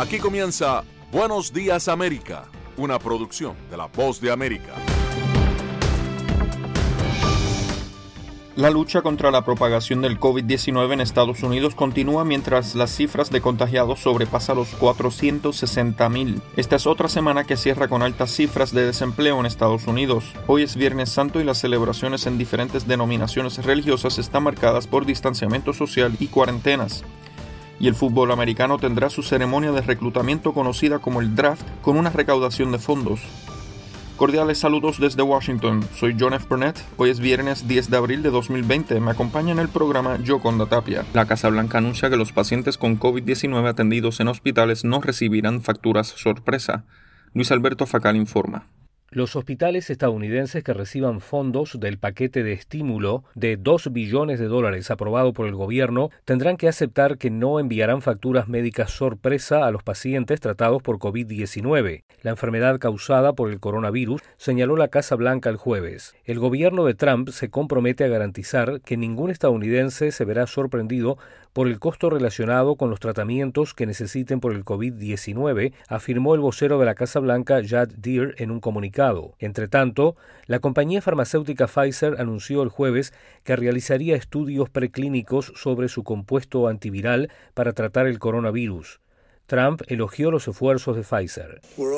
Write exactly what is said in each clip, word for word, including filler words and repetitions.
Aquí comienza Buenos Días América, una producción de La Voz de América. La lucha contra la propagación del COVID diecinueve en Estados Unidos continúa mientras las cifras de contagiados sobrepasan los cuatrocientos sesenta mil. Esta es otra semana que cierra con altas cifras de desempleo en Estados Unidos. Hoy es Viernes Santo y las celebraciones en diferentes denominaciones religiosas están marcadas por distanciamiento social y cuarentenas. Y el fútbol americano tendrá su ceremonia de reclutamiento conocida como el draft con una recaudación de fondos. Cordiales saludos desde Washington, soy John F. Burnett. Hoy es viernes diez de abril de dos mil veinte. Me acompaña en el programa Yoconda Tapia. La Casa Blanca anuncia que los pacientes con COVID diecinueve atendidos en hospitales no recibirán facturas sorpresa. Luis Alberto Facal informa. Los hospitales estadounidenses que reciban fondos del paquete de estímulo de dos billones de dólares aprobado por el gobierno tendrán que aceptar que no enviarán facturas médicas sorpresa a los pacientes tratados por COVID diecinueve, la enfermedad causada por el coronavirus, señaló la Casa Blanca el jueves. El gobierno de Trump se compromete a garantizar que ningún estadounidense se verá sorprendido por el costo relacionado con los tratamientos que necesiten por el COVID diecinueve, afirmó el vocero de la Casa Blanca, Jad Deere, en un comunicado. Entre tanto, la compañía farmacéutica Pfizer anunció el jueves que realizaría estudios preclínicos sobre su compuesto antiviral para tratar el coronavirus. Trump elogió los esfuerzos de Pfizer.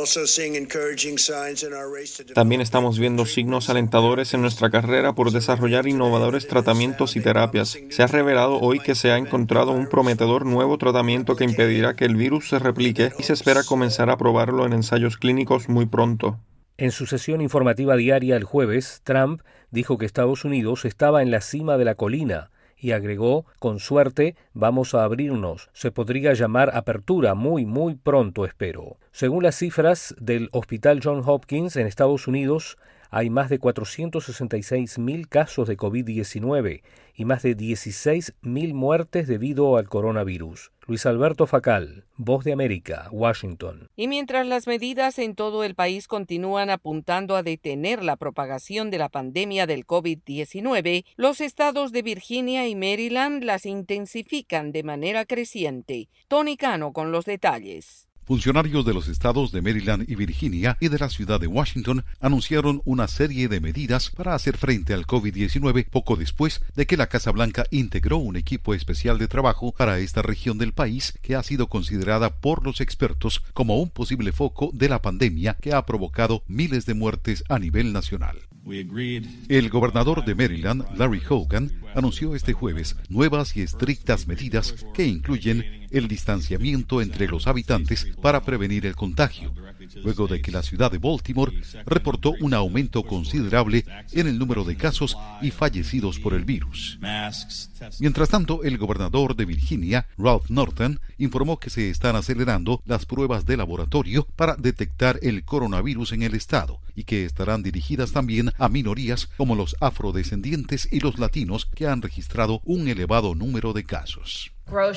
También estamos viendo signos alentadores en nuestra carrera por desarrollar innovadores tratamientos y terapias. Se ha revelado hoy que se ha encontrado un prometedor nuevo tratamiento que impedirá que el virus se replique y se espera comenzar a probarlo en ensayos clínicos muy pronto. En su sesión informativa diaria el jueves, Trump dijo que Estados Unidos estaba en la cima de la colina y agregó, con suerte, vamos a abrirnos. Se podría llamar apertura muy, muy pronto, espero. Según las cifras del Hospital Johns Hopkins en Estados Unidos, hay más de cuatrocientos sesenta y seis mil casos de COVID diecinueve y más de dieciséis mil muertes debido al coronavirus. Luis Alberto Facal, Voz de América, Washington. Y mientras las medidas en todo el país continúan apuntando a detener la propagación de la pandemia del COVID diecinueve, los estados de Virginia y Maryland las intensifican de manera creciente. Tony Cano con los detalles. Funcionarios de los estados de Maryland y Virginia y de la ciudad de Washington anunciaron una serie de medidas para hacer frente al COVID diecinueve poco después de que la Casa Blanca integró un equipo especial de trabajo para esta región del país que ha sido considerada por los expertos como un posible foco de la pandemia que ha provocado miles de muertes a nivel nacional. El gobernador de Maryland, Larry Hogan, anunció este jueves nuevas y estrictas medidas que incluyen el distanciamiento entre los habitantes para prevenir el contagio, luego de que la ciudad de Baltimore reportó un aumento considerable en el número de casos y fallecidos por el virus. Mientras tanto, el gobernador de Virginia, Ralph Northam, informó que se están acelerando las pruebas de laboratorio para detectar el coronavirus en el estado y que estarán dirigidas también a minorías como los afrodescendientes y los latinos que han registrado un elevado número de casos.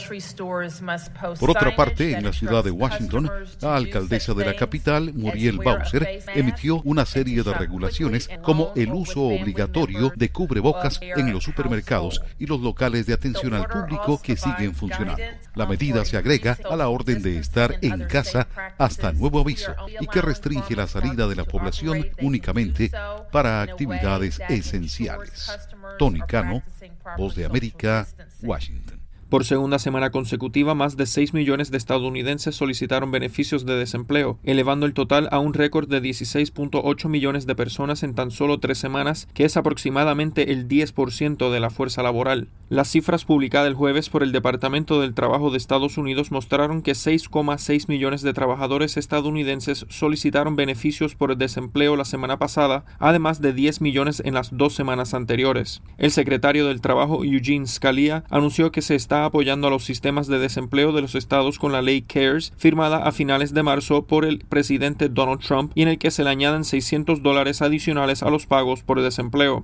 Por otra parte, en la ciudad de Washington, la alcaldesa de la capital, Muriel Bowser, emitió una serie de regulaciones como el uso obligatorio de cubrebocas en los supermercados y los locales de atención al público que siguen funcionando. La medida se agrega a la orden de estar en casa hasta nuevo aviso y que restringe la salida de la población únicamente para actividades esenciales. Tony Cano, Voz de América, Washington. Por segunda semana consecutiva, más de seis millones de estadounidenses solicitaron beneficios de desempleo, elevando el total a un récord de dieciséis punto ocho millones de personas en tan solo tres semanas, que es aproximadamente el diez por ciento de la fuerza laboral. Las cifras publicadas el jueves por el Departamento del Trabajo de Estados Unidos mostraron que seis coma seis millones de trabajadores estadounidenses solicitaron beneficios por desempleo la semana pasada, además de diez millones en las dos semanas anteriores. El secretario del Trabajo, Eugene Scalia, anunció que se está apoyando a los sistemas de desempleo de los estados con la ley CARES, firmada a finales de marzo por el presidente Donald Trump, y en el que se le añaden seiscientos dólares adicionales a los pagos por desempleo.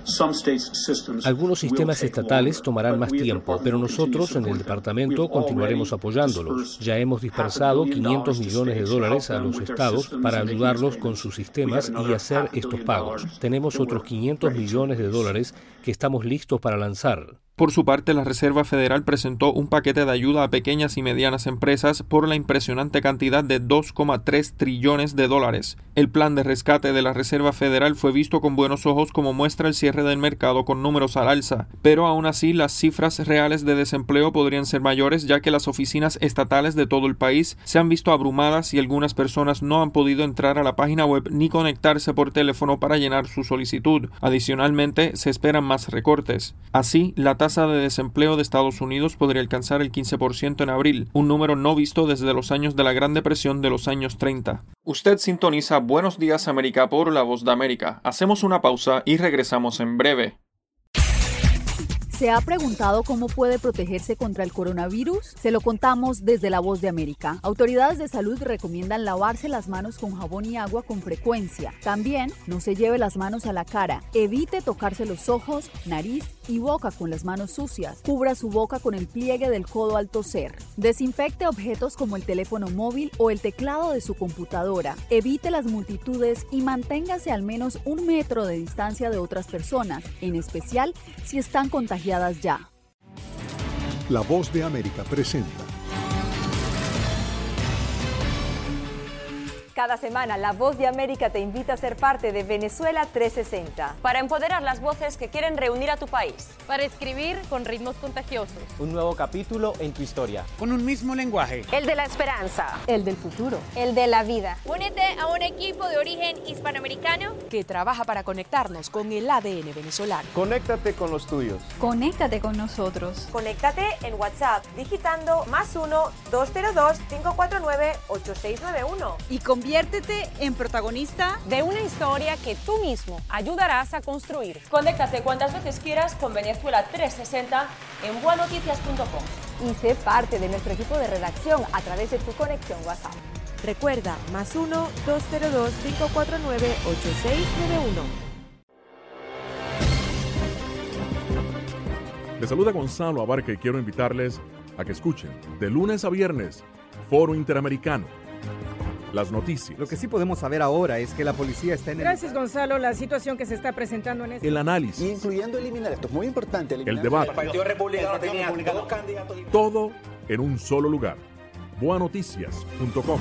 Algunos sistemas estatales tomarán más tiempo, pero nosotros en el departamento continuaremos apoyándolos. Ya hemos dispersado quinientos millones de dólares a los estados para ayudarlos con sus sistemas y hacer estos pagos. Tenemos otros quinientos millones de dólares que estamos listos para lanzar. Por su parte, la Reserva Federal presentó un paquete de ayuda a pequeñas y medianas empresas por la impresionante cantidad de dos coma tres trillones de dólares. El plan de rescate de la Reserva Federal fue visto con buenos ojos como muestra el cierre del mercado con números al alza, pero aún así las cifras reales de desempleo podrían ser mayores, ya que las oficinas estatales de todo el país se han visto abrumadas y algunas personas no han podido entrar a la página web ni conectarse por teléfono para llenar su solicitud. Adicionalmente, se esperan más recortes. Así, la La tasa de desempleo de Estados Unidos podría alcanzar el quince por ciento en abril, un número no visto desde los años de la Gran Depresión de los años treinta. Usted sintoniza Buenos Días América por La Voz de América. Hacemos una pausa y regresamos en breve. ¿Se ha preguntado cómo puede protegerse contra el coronavirus? Se lo contamos desde La Voz de América. Autoridades de salud recomiendan lavarse las manos con jabón y agua con frecuencia. También no se lleve las manos a la cara. Evite tocarse los ojos, nariz y boca con las manos sucias. Cubra su boca con el pliegue del codo al toser. Desinfecte objetos como el teléfono móvil o el teclado de su computadora. Evite las multitudes y manténgase al menos un metro de distancia de otras personas, en especial si están contagiadas ya. La Voz de América presenta. Cada semana, La Voz de América te invita a ser parte de Venezuela trescientos sesenta. Para empoderar las voces que quieren reunir a tu país. Para escribir con ritmos contagiosos. Un nuevo capítulo en tu historia. Con un mismo lenguaje. El de la esperanza. El del futuro. El de la vida. Únete a un equipo de origen hispanoamericano que trabaja para conectarnos con el A D N venezolano. Conéctate con los tuyos. Conéctate con nosotros. Conéctate en WhatsApp digitando más uno, dos cero dos, cinco cuatro nueve, ocho seis nueve uno. Y con Conviértete en protagonista de una historia que tú mismo ayudarás a construir. Conéctate cuantas veces quieras con Venezuela trescientos sesenta en buenoticias punto com. Y sé parte de nuestro equipo de redacción a través de tu conexión WhatsApp. Recuerda, más uno, dos cero dos, cinco cuatro nueve, ocho seis nueve uno. Les saluda Gonzalo Abarca y quiero invitarles a que escuchen de lunes a viernes Foro Interamericano. Las noticias. Lo que sí podemos saber ahora es que la policía está en el... Gracias, Gonzalo. La situación que se está presentando en este... El análisis. Incluyendo eliminar, esto es muy importante. El debate. El Partido Republicano tenía dos candidatos. Todo en un solo lugar. buenoticias punto com.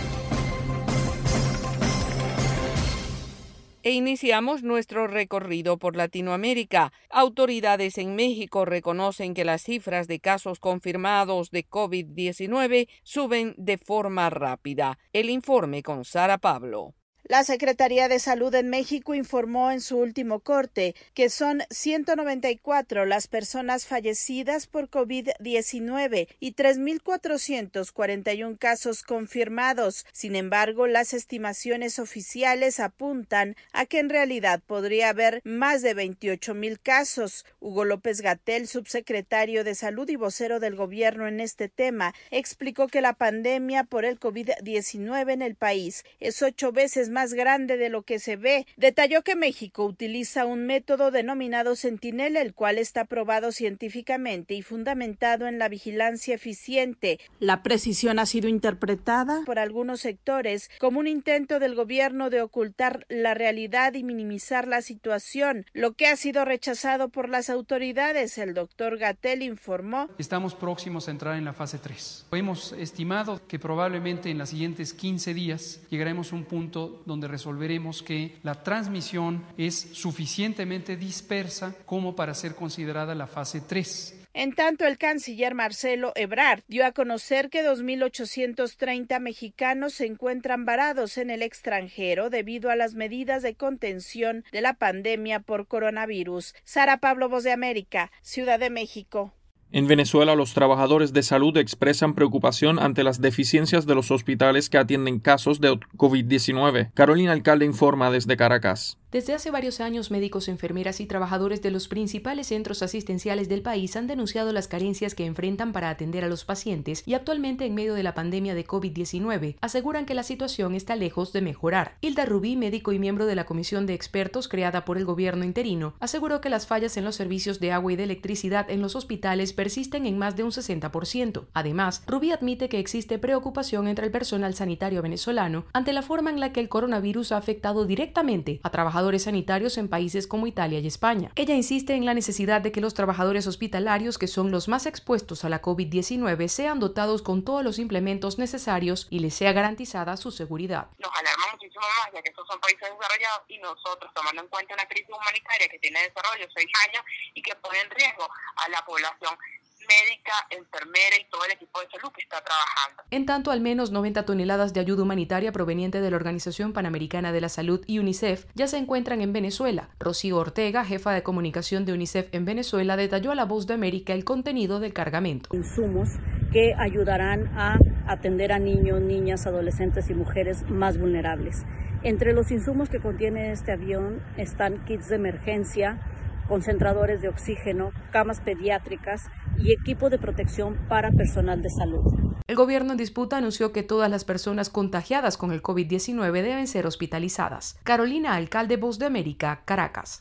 E iniciamos nuestro recorrido por Latinoamérica. Autoridades en México reconocen que las cifras de casos confirmados de COVID diecinueve suben de forma rápida. El informe con Sara Pablo. La Secretaría de Salud en México informó en su último corte que son ciento noventa y cuatro las personas fallecidas por COVID diecinueve y tres mil cuatrocientos cuarenta y uno casos confirmados. Sin embargo, las estimaciones oficiales apuntan a que en realidad podría haber más de veintiocho mil casos. Hugo López-Gatell, subsecretario de Salud y vocero del gobierno en este tema, explicó que la pandemia por el COVID diecinueve en el país es ocho veces más más grande de lo que se ve. Detalló que México utiliza un método denominado Centinela, el cual está probado científicamente y fundamentado en la vigilancia eficiente. La precisión ha sido interpretada por algunos sectores como un intento del gobierno de ocultar la realidad y minimizar la situación, lo que ha sido rechazado por las autoridades. El doctor Gatell informó: Estamos próximos a entrar en la fase tres. Hemos estimado que probablemente en los siguientes quince días llegaremos a un punto donde resolveremos que la transmisión es suficientemente dispersa como para ser considerada la fase tres. En tanto, el canciller Marcelo Ebrard dio a conocer que dos mil ochocientos treinta mexicanos se encuentran varados en el extranjero debido a las medidas de contención de la pandemia por coronavirus. Sara Pablo, Voz de América, Ciudad de México. En Venezuela, los trabajadores de salud expresan preocupación ante las deficiencias de los hospitales que atienden casos de COVID diecinueve. Carolina Alcalde informa desde Caracas. Desde hace varios años, médicos, enfermeras y trabajadores de los principales centros asistenciales del país han denunciado las carencias que enfrentan para atender a los pacientes y actualmente, en medio de la pandemia de COVID diecinueve, aseguran que la situación está lejos de mejorar. Hilda Rubí, médico y miembro de la comisión de expertos creada por el gobierno interino, aseguró que las fallas en los servicios de agua y de electricidad en los hospitales persisten en más de un sesenta por ciento. Además, Rubí admite que existe preocupación entre el personal sanitario venezolano ante la forma en la que el coronavirus ha afectado directamente a trabajadores trabajadores sanitarios en países como Italia y España. Ella insiste en la necesidad de que los trabajadores hospitalarios, que son los más expuestos a la COVID diecinueve, sean dotados con todos los implementos necesarios y les sea garantizada su seguridad. Nos alarma muchísimo más, ya que estos son países desarrollados y nosotros, tomando en cuenta una crisis humanitaria que tiene desarrollo seis años y que pone en riesgo a la población médica, enfermera y todo el equipo de salud que está trabajando. En tanto, al menos noventa toneladas de ayuda humanitaria proveniente de la Organización Panamericana de la Salud y UNICEF ya se encuentran en Venezuela. Rocío Ortega, jefa de comunicación de UNICEF en Venezuela, detalló a La Voz de América el contenido del cargamento. Insumos que ayudarán a atender a niños, niñas, adolescentes y mujeres más vulnerables. Entre los insumos que contiene este avión están kits de emergencia, concentradores de oxígeno, camas pediátricas y equipo de protección para personal de salud. El gobierno en disputa anunció que todas las personas contagiadas con el COVID diecinueve deben ser hospitalizadas. Carolina Alcalde, Voz de América, Caracas.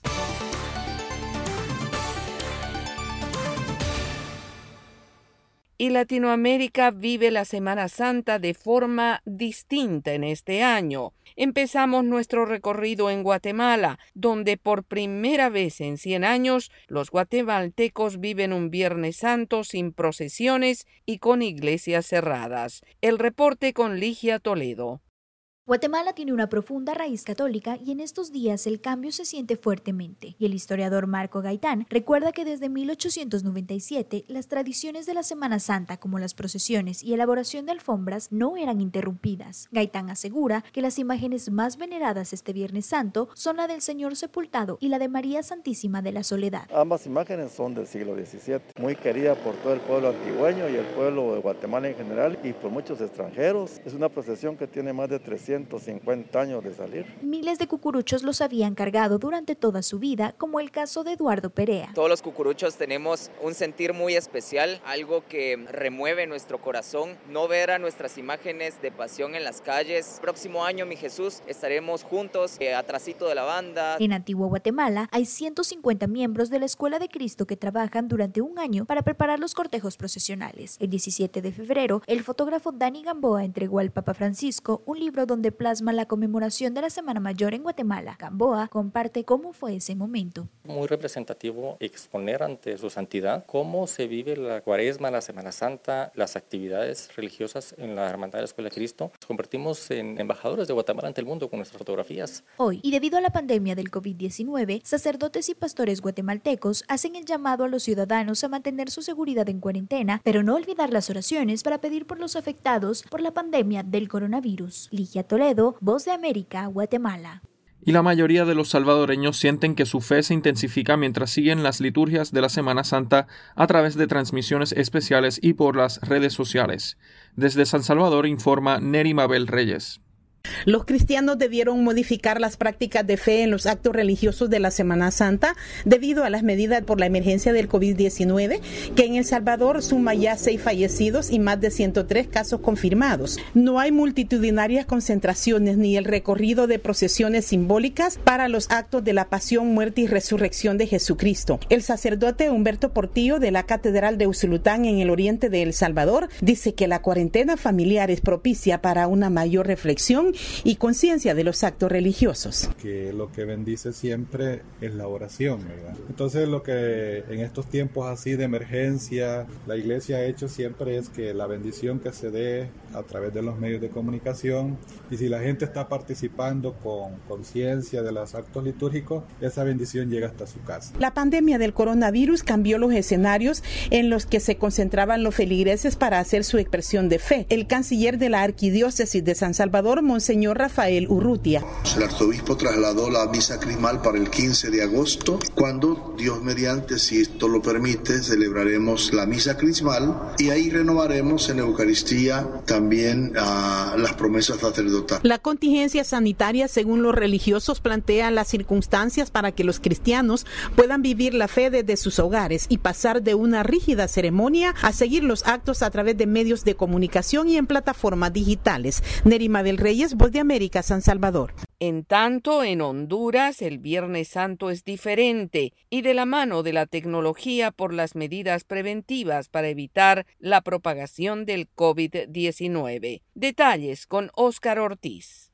Y Latinoamérica vive la Semana Santa de forma distinta en este año. Empezamos nuestro recorrido en Guatemala, donde por primera vez en cien años los guatemaltecos viven un Viernes Santo sin procesiones y con iglesias cerradas. El reporte con Ligia Toledo. Guatemala tiene una profunda raíz católica y en estos días el cambio se siente fuertemente. Y el historiador Marco Gaitán recuerda que desde mil ochocientos noventa y siete las tradiciones de la Semana Santa, como las procesiones y elaboración de alfombras, no eran interrumpidas. Gaitán asegura que las imágenes más veneradas este Viernes Santo son la del Señor sepultado y la de María Santísima de la Soledad. Ambas imágenes son del siglo diecisiete, muy querida por todo el pueblo antigüeño y el pueblo de Guatemala en general y por muchos extranjeros. Es una procesión que tiene más de trescientos cincuenta años de salir. Miles de cucuruchos los habían cargado durante toda su vida, como el caso de Eduardo Perea. Todos los cucuruchos tenemos un sentir muy especial, algo que remueve nuestro corazón, no ver a nuestras imágenes de pasión en las calles. Próximo año, mi Jesús, estaremos juntos, eh, atrasito de la banda. En Antigua Guatemala hay ciento cincuenta miembros de la Escuela de Cristo que trabajan durante un año para preparar los cortejos procesionales. El diecisiete de febrero, el fotógrafo Dani Gamboa entregó al Papa Francisco un libro donde plasma la conmemoración de la Semana Mayor en Guatemala. Gamboa comparte cómo fue ese momento. Muy representativo exponer ante su santidad cómo se vive la Cuaresma, la Semana Santa, las actividades religiosas en la Hermandad de la Escuela de Cristo. Nos convertimos en embajadores de Guatemala ante el mundo con nuestras fotografías. Hoy, y debido a la pandemia del COVID diecinueve, sacerdotes y pastores guatemaltecos hacen el llamado a los ciudadanos a mantener su seguridad en cuarentena, pero no olvidar las oraciones para pedir por los afectados por la pandemia del coronavirus. Ligia Toledo, Voz de América, Guatemala. Y la mayoría de los salvadoreños sienten que su fe se intensifica mientras siguen las liturgias de la Semana Santa a través de transmisiones especiales y por las redes sociales. Desde San Salvador informa Neri Mabel Reyes. Los cristianos debieron modificar las prácticas de fe en los actos religiosos de la Semana Santa debido a las medidas por la emergencia del COVID diecinueve, que en El Salvador suma ya seis fallecidos y más de ciento tres casos confirmados. No hay multitudinarias concentraciones ni el recorrido de procesiones simbólicas para los actos de la pasión, muerte y resurrección de Jesucristo. El sacerdote Humberto Portillo de la Catedral de Usulután en el oriente de El Salvador dice que la cuarentena familiar es propicia para una mayor reflexión y conciencia de los actos religiosos. Que lo que bendice siempre es la oración, ¿verdad? Entonces lo que en estos tiempos así de emergencia la iglesia ha hecho siempre es que la bendición que se dé a través de los medios de comunicación, y si la gente está participando con conciencia de los actos litúrgicos, esa bendición llega hasta su casa. La pandemia del coronavirus cambió los escenarios en los que se concentraban los feligreses para hacer su expresión de fe. El canciller de la Arquidiócesis de San Salvador, Monseñor Rafael Urrutia. El arzobispo trasladó la misa crismal para el quince de agosto, cuando Dios mediante, si esto lo permite, celebraremos la misa crismal y ahí renovaremos en Eucaristía también uh, las promesas sacerdotales. La contingencia sanitaria, según los religiosos, plantea las circunstancias para que los cristianos puedan vivir la fe desde sus hogares y pasar de una rígida ceremonia a seguir los actos a través de medios de comunicación y en plataformas digitales. Neri Mabel Reyes, Voz de América, San Salvador. En tanto, en Honduras el Viernes Santo es diferente y de la mano de la tecnología por las medidas preventivas para evitar la propagación del COVID diecinueve. Detalles con Óscar Ortiz.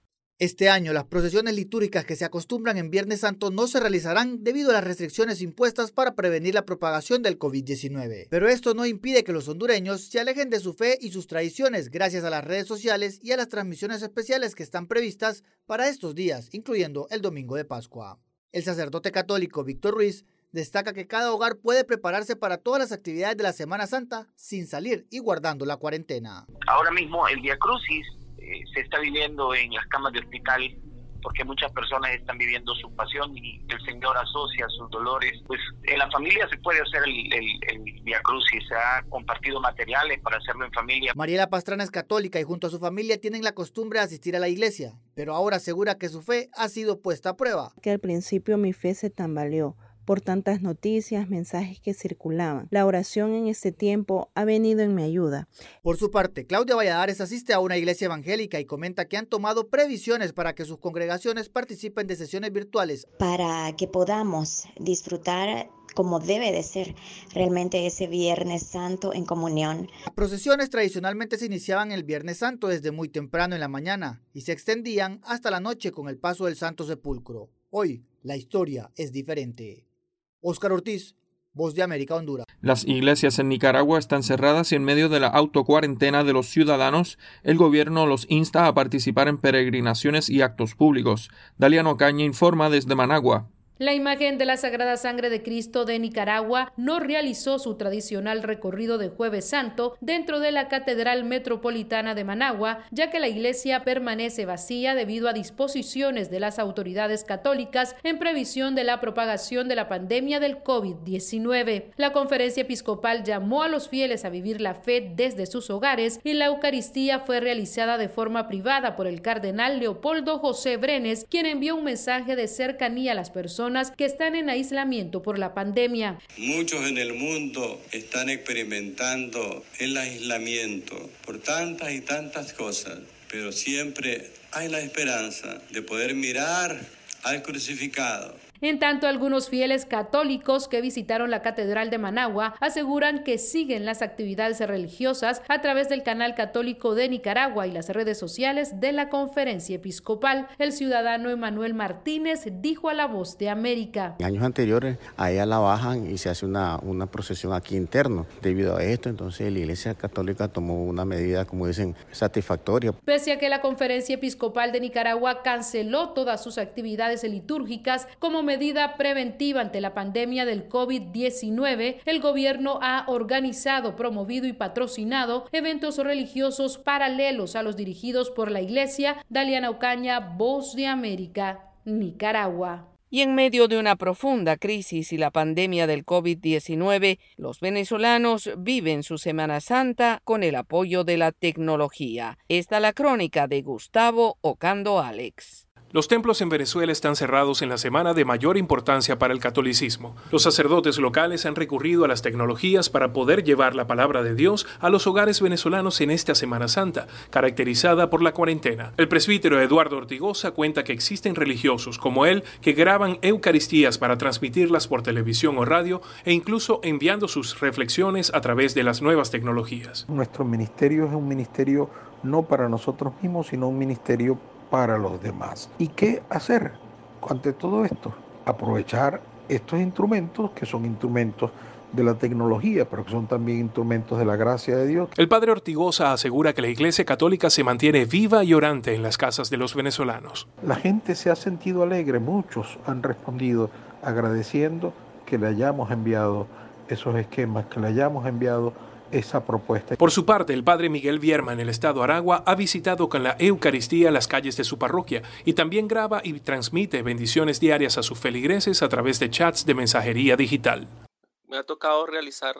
Este año, las procesiones litúrgicas que se acostumbran en Viernes Santo no se realizarán debido a las restricciones impuestas para prevenir la propagación del COVID diecinueve. Pero esto no impide que los hondureños se alejen de su fe y sus tradiciones gracias a las redes sociales y a las transmisiones especiales que están previstas para estos días, incluyendo el Domingo de Pascua. El sacerdote católico Víctor Ruiz destaca que cada hogar puede prepararse para todas las actividades de la Semana Santa sin salir y guardando la cuarentena. Ahora mismo el Vía Crucis eh, se está viviendo en las camas de hospital porque muchas personas están viviendo su pasión y el Señor asocia sus dolores. Pues en la familia se puede hacer el, el, el Vía Crucis, se ha compartido materiales para hacerlo en familia. Mariela Pastrana es católica y junto a su familia tienen la costumbre de asistir a la iglesia, pero ahora asegura que su fe ha sido puesta a prueba. Que al principio mi fe se tambaleó por tantas noticias, mensajes que circulaban. La oración en este tiempo ha venido en mi ayuda. Por su parte, Claudia Valladares asiste a una iglesia evangélica y comenta que han tomado previsiones para que sus congregaciones participen de sesiones virtuales. Para que podamos disfrutar como debe de ser realmente ese Viernes Santo en comunión. Las procesiones tradicionalmente se iniciaban el Viernes Santo desde muy temprano en la mañana y se extendían hasta la noche con el paso del Santo Sepulcro. Hoy, la historia es diferente. Óscar Ortiz, Voz de América, Honduras. Las iglesias en Nicaragua están cerradas y en medio de la autocuarentena de los ciudadanos, el gobierno los insta a participar en peregrinaciones y actos públicos. Daliano Ocaña informa desde Managua. La imagen de la Sagrada Sangre de Cristo de Nicaragua no realizó su tradicional recorrido de Jueves Santo dentro de la Catedral Metropolitana de Managua, ya que la iglesia permanece vacía debido a disposiciones de las autoridades católicas en previsión de la propagación de la pandemia del COVID diecinueve. La conferencia episcopal llamó a los fieles a vivir la fe desde sus hogares y la Eucaristía fue realizada de forma privada por el cardenal Leopoldo José Brenes, quien envió un mensaje de cercanía a las personas que están en aislamiento por la pandemia. Muchos en el mundo están experimentando el aislamiento por tantas y tantas cosas, pero siempre hay la esperanza de poder mirar al crucificado. En tanto, algunos fieles católicos que visitaron la Catedral de Managua aseguran que siguen las actividades religiosas a través del canal católico de Nicaragua y las redes sociales de la Conferencia Episcopal. El ciudadano Emanuel Martínez dijo a La Voz de América. En años anteriores, a ella la bajan y se hace una, una procesión aquí interno. Debido a esto, entonces la Iglesia Católica tomó una medida, como dicen, satisfactoria. Pese a que la Conferencia Episcopal de Nicaragua canceló todas sus actividades litúrgicas como medida preventiva ante la pandemia del COVID diecinueve, el gobierno ha organizado, promovido y patrocinado eventos religiosos paralelos a los dirigidos por la Iglesia. Daliana Ocaña, Voz de América, Nicaragua. Y en medio de una profunda crisis y la pandemia del COVID diecinueve, los venezolanos viven su Semana Santa con el apoyo de la tecnología. Esta es la crónica de Gustavo Ocando Alex. Los templos en Venezuela están cerrados en la semana de mayor importancia para el catolicismo. Los sacerdotes locales han recurrido a las tecnologías para poder llevar la palabra de Dios a los hogares venezolanos en esta Semana Santa, caracterizada por la cuarentena. El presbítero Eduardo Ortigosa cuenta que existen religiosos como él que graban eucaristías para transmitirlas por televisión o radio e incluso enviando sus reflexiones a través de las nuevas tecnologías. Nuestro ministerio es un ministerio no para nosotros mismos, sino un ministerio para los demás. ¿Y qué hacer ante todo esto? Aprovechar estos instrumentos que son instrumentos de la tecnología, pero que son también instrumentos de la gracia de Dios. El padre Ortigosa asegura que la Iglesia Católica se mantiene viva y orante en las casas de los venezolanos. La gente se ha sentido alegre, muchos han respondido agradeciendo que le hayamos enviado esos esquemas, que le hayamos enviado esa propuesta. Por su parte, el padre Miguel Vierma en el estado Aragua ha visitado con la Eucaristía las calles de su parroquia y también graba y transmite bendiciones diarias a sus feligreses a través de chats de mensajería digital. Me ha tocado realizar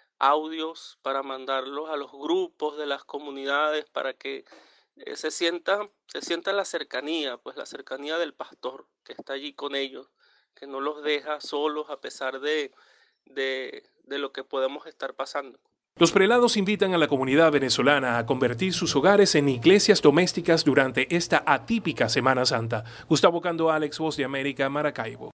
audios para mandarlos a los grupos de las comunidades para que eh, se sienta, se sienta la cercanía, pues la cercanía del pastor que está allí con ellos, que no los deja solos a pesar de, de, de lo que podemos estar pasando. Los prelados invitan a la comunidad venezolana a convertir sus hogares en iglesias domésticas durante esta atípica Semana Santa. Gustavo Ocando Alex, Voz de América, Maracaibo.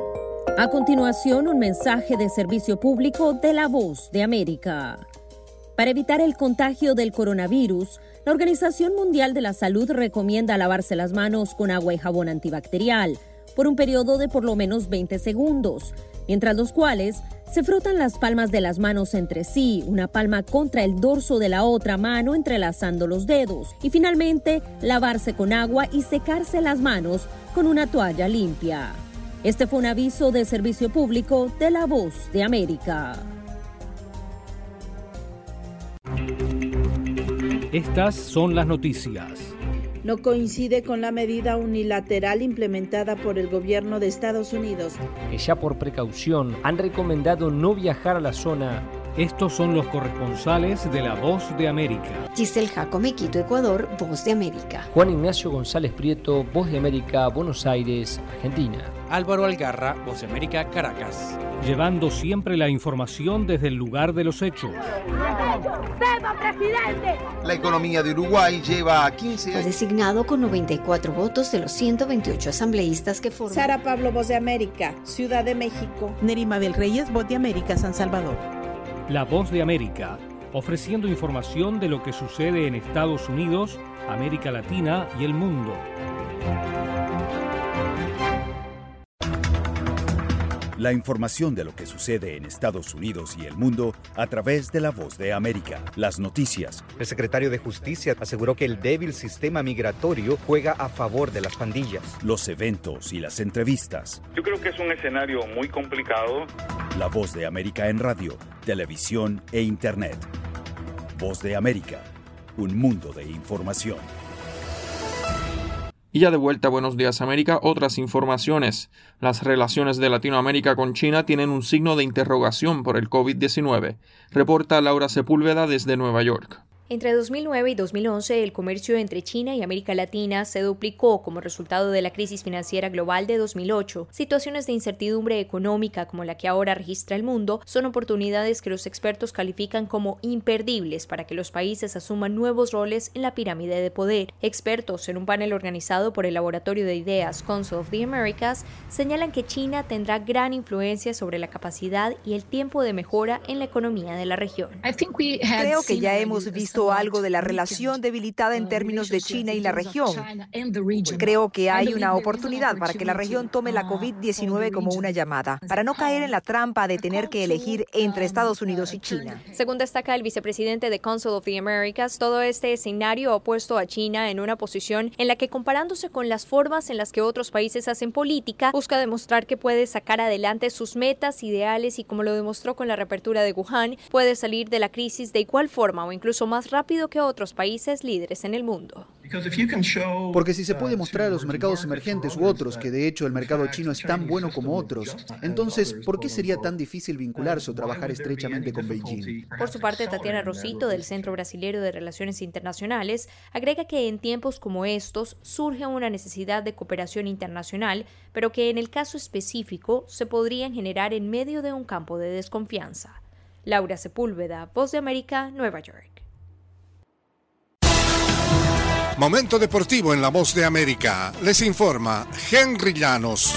A continuación, un mensaje de servicio público de La Voz de América. Para evitar el contagio del coronavirus, la Organización Mundial de la Salud recomienda lavarse las manos con agua y jabón antibacterial por un periodo de por lo menos veinte segundos, mientras los cuales se frotan las palmas de las manos entre sí, una palma contra el dorso de la otra mano entrelazando los dedos, y finalmente lavarse con agua y secarse las manos con una toalla limpia. Este fue un aviso de servicio público de La Voz de América. Estas son las noticias. No coincide con la medida unilateral implementada por el gobierno de Estados Unidos. Que ya por precaución han recomendado no viajar a la zona. Estos son los corresponsales de La Voz de América. Giselle Jacome, Quito, Ecuador, Voz de América. Juan Ignacio González Prieto, Voz de América, Buenos Aires, Argentina. Álvaro Algarra, Voz de América, Caracas. Llevando siempre la información desde el lugar de los hechos. La economía de Uruguay lleva a quince años. Fue designado con noventa y cuatro votos de los ciento veintiocho asambleístas que forman. Sara Pablo, Voz de América, Ciudad de México. Nerima Bel Reyes, Voz de América, San Salvador. La Voz de América, ofreciendo información de lo que sucede en Estados Unidos, América Latina y el mundo. La información de lo que sucede en Estados Unidos y el mundo a través de La Voz de América. Las noticias. El secretario de Justicia aseguró que el débil sistema migratorio juega a favor de las pandillas. Los eventos y las entrevistas. Yo creo que es un escenario muy complicado. La Voz de América en radio, televisión e internet. Voz de América, un mundo de información. Y ya de vuelta a Buenos Días América, otras informaciones. Las relaciones de Latinoamérica con China tienen un signo de interrogación por el COVID diecinueve, reporta Laura Sepúlveda desde Nueva York. Entre dos mil nueve y dos mil once, el comercio entre China y América Latina se duplicó como resultado de la crisis financiera global de dos mil ocho. Situaciones de incertidumbre económica como la que ahora registra el mundo son oportunidades que los expertos califican como imperdibles para que los países asuman nuevos roles en la pirámide de poder. Expertos en un panel organizado por el Laboratorio de Ideas Council of the Americas señalan que China tendrá gran influencia sobre la capacidad y el tiempo de mejora en la economía de la región. Creo que ya hemos visto algo de la relación debilitada en términos de China y la región. Creo que hay una oportunidad para que la región tome la COVID diecinueve como una llamada, para no caer en la trampa de tener que elegir entre Estados Unidos y China. Según destaca el vicepresidente de Council of the Americas, todo este escenario ha puesto a China en una posición en la que, comparándose con las formas en las que otros países hacen política, busca demostrar que puede sacar adelante sus metas, ideales y, como lo demostró con la reapertura de Wuhan, puede salir de la crisis de igual forma o incluso más rápido que otros países líderes en el mundo. Porque si se puede mostrar a los mercados emergentes u otros que de hecho el mercado chino es tan bueno como otros, entonces ¿por qué sería tan difícil vincularse o trabajar estrechamente con Beijing? Por su parte, Tatiana Rosito, del Centro Brasilero de Relaciones Internacionales, agrega que en tiempos como estos surge una necesidad de cooperación internacional, pero que en el caso específico se podrían generar en medio de un campo de desconfianza. Laura Sepúlveda, Voz de América, Nueva York. Momento deportivo en La Voz de América. Les informa Henry Llanos.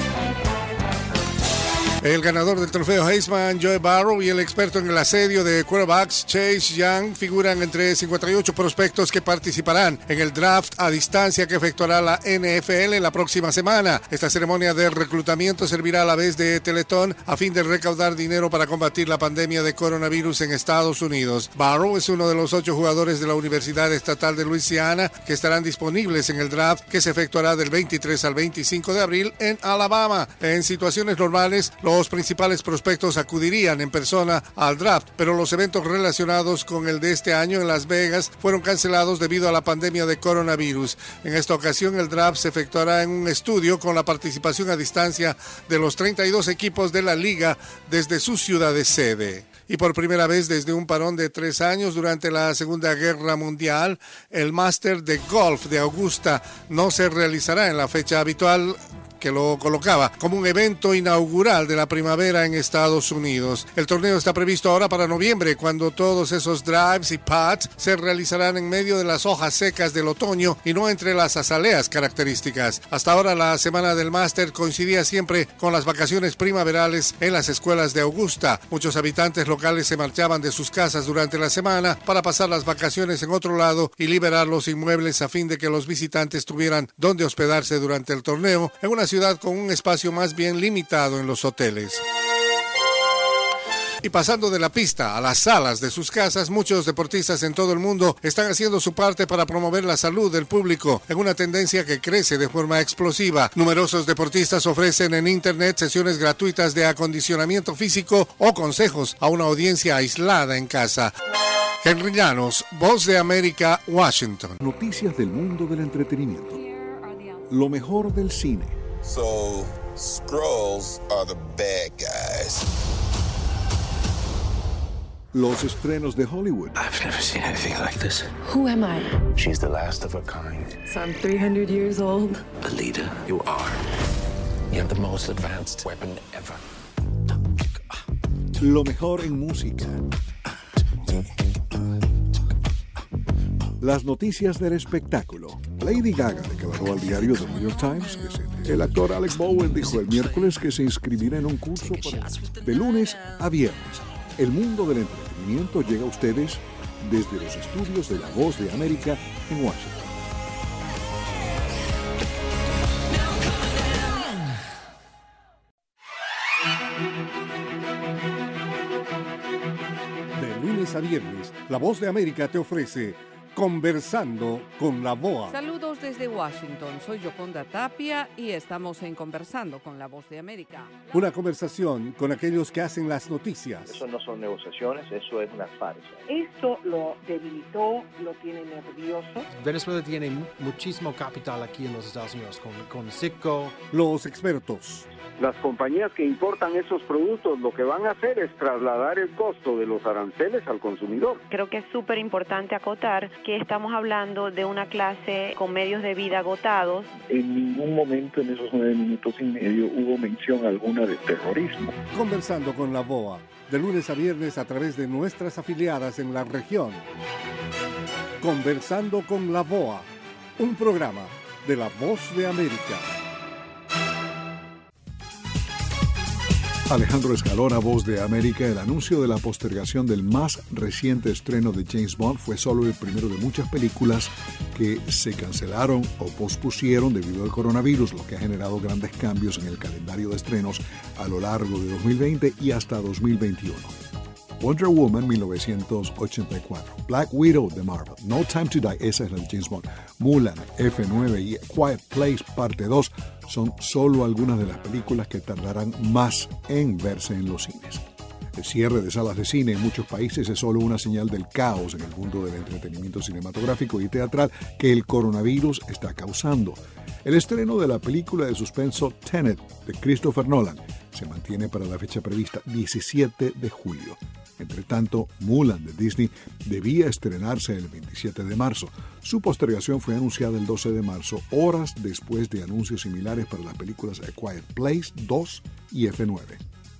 El ganador del trofeo Heisman, Joe Burrow, y el experto en el asedio de quarterbacks, Chase Young, figuran entre cincuenta y ocho prospectos que participarán en el draft a distancia que efectuará la N F L la próxima semana. Esta ceremonia de reclutamiento servirá a la vez de teletón a fin de recaudar dinero para combatir la pandemia de coronavirus en Estados Unidos. Burrow es uno de los ocho jugadores de la Universidad Estatal de Luisiana que estarán disponibles en el draft que se efectuará del veintitrés al veinticinco de abril en Alabama. En situaciones normales, los Los principales prospectos acudirían en persona al draft, pero los eventos relacionados con el de este año en Las Vegas fueron cancelados debido a la pandemia de coronavirus. En esta ocasión, el draft se efectuará en un estudio con la participación a distancia de los treinta y dos equipos de la liga desde sus ciudades sede. Y por primera vez desde un parón de tres años durante la Segunda Guerra Mundial, el Máster de Golf de Augusta no se realizará en la fecha habitual que lo colocaba como un evento inaugural de la primavera en Estados Unidos. El torneo está previsto ahora para noviembre, cuando todos esos drives y putts se realizarán en medio de las hojas secas del otoño y no entre las azaleas características. Hasta ahora la semana del máster coincidía siempre con las vacaciones primaverales en las escuelas de Augusta. Muchos habitantes locales se marchaban de sus casas durante la semana para pasar las vacaciones en otro lado y liberar los inmuebles a fin de que los visitantes tuvieran donde hospedarse durante el torneo en una ciudad con un espacio más bien limitado en los hoteles. Y pasando de la pista a las salas de sus casas, muchos deportistas en todo el mundo están haciendo su parte para promover la salud del público en una tendencia que crece de forma explosiva. Numerosos deportistas ofrecen en Internet sesiones gratuitas de acondicionamiento físico o consejos a una audiencia aislada en casa. Henry Llanos, Voz de América, Washington. Noticias del mundo del entretenimiento. Lo mejor del cine. So, Skrulls are the bad guys. Los estrenos de Hollywood. I've never seen anything like this. Who am I? She's the last of her kind. So I'm three hundred years old. Alita, you are. You have the most advanced weapon ever. Lo mejor en música. Las noticias del espectáculo. Lady Gaga declaró al diario The New York Times que se... El actor Alec Bowen dijo el miércoles que se inscribirá en un curso para... de lunes a viernes. El mundo del entretenimiento llega a ustedes desde los estudios de La Voz de América en Washington. De lunes a viernes, La Voz de América te ofrece Conversando con la V O A. Saludos desde Washington, soy Yoconda Tapia y estamos en Conversando con la Voz de América. Una conversación con aquellos que hacen las noticias. Eso no son negociaciones, eso es una farsa. Esto lo debilitó, lo tiene nervioso. Venezuela tiene muchísimo capital aquí en los Estados Unidos, con, con Citgo. Los expertos. Las compañías que importan esos productos lo que van a hacer es trasladar el costo de los aranceles al consumidor. Creo que es súper importante acotar que estamos hablando de una clase con medios de vida agotados. En ningún momento en esos nueve minutos y medio hubo mención alguna de terrorismo. Conversando con la V O A, de lunes a viernes a través de nuestras afiliadas en la región. Conversando con la V O A, un programa de La Voz de América. Alejandro Escalona, Voz de América. El anuncio de la postergación del más reciente estreno de James Bond fue solo el primero de muchas películas que se cancelaron o pospusieron debido al coronavirus, lo que ha generado grandes cambios en el calendario de estrenos a lo largo de dos mil veinte y hasta dos mil veintiuno. Wonder Woman mil novecientos ochenta y cuatro, Black Widow de Marvel, No Time to Die, esa es la de James Bond, Mulan, F nueve y Quiet Place Parte dos son solo algunas de las películas que tardarán más en verse en los cines. El cierre de salas de cine en muchos países es solo una señal del caos en el mundo del entretenimiento cinematográfico y teatral que el coronavirus está causando. El estreno de la película de suspenso Tenet de Christopher Nolan se mantiene para la fecha prevista diecisiete de julio. Entre tanto, Mulan de Disney debía estrenarse el veintisiete de marzo. Su postergación fue anunciada el doce de marzo, horas después de anuncios similares para las películas A Quiet Place dos y F nueve.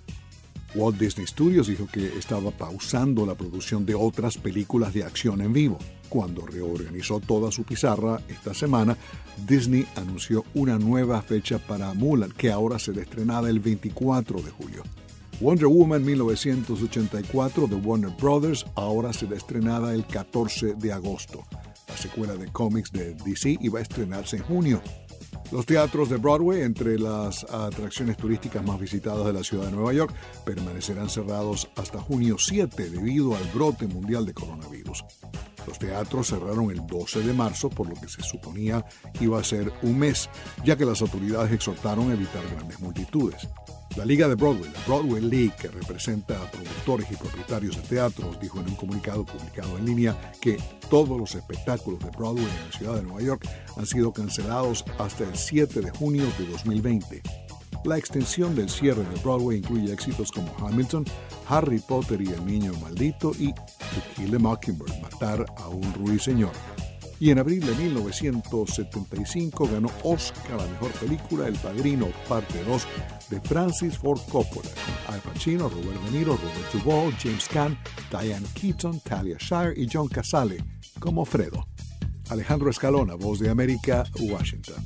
Walt Disney Studios dijo que estaba pausando la producción de otras películas de acción en vivo. Cuando reorganizó toda su pizarra esta semana, Disney anunció una nueva fecha para Mulan, que ahora será estrenada el veinticuatro de julio. Wonder Woman mil novecientos ochenta y cuatro de Warner Brothers ahora será estrenada el catorce de agosto. La secuela de cómics de D C iba a estrenarse en junio. Los teatros de Broadway, entre las atracciones turísticas más visitadas de la ciudad de Nueva York, permanecerán cerrados hasta junio siete debido al brote mundial de coronavirus. Los teatros cerraron el doce de marzo, por lo que se suponía iba a ser un mes, ya que las autoridades exhortaron a evitar grandes multitudes. La Liga de Broadway, la Broadway League, que representa a productores y propietarios de teatros, dijo en un comunicado publicado en línea que todos los espectáculos de Broadway en la ciudad de Nueva York han sido cancelados hasta el siete de junio de dos mil veinte. La extensión del cierre de Broadway incluye éxitos como Hamilton, Harry Potter y el Niño Maldito y To Kill a Mockingbird, Matar a un Ruiseñor. Y en abril de mil novecientos setenta y cinco ganó Oscar a la mejor película El Padrino, parte dos, de Francis Ford Coppola, con Al Pacino, Robert De Niro, Robert Duvall, James Caan, Diane Keaton, Talia Shire y John Cazale como Fredo. Alejandro Escalona, Voz de América, Washington.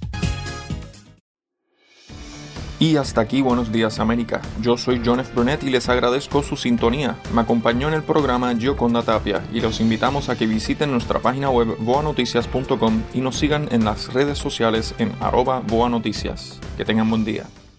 Y hasta aquí Buenos Días América. Yo soy John F. Burnett y les agradezco su sintonía. Me acompañó en el programa Gioconda Tapia y los invitamos a que visiten nuestra página web voa noticias punto com y nos sigan en las redes sociales en arroba voa noticias. Que tengan buen día.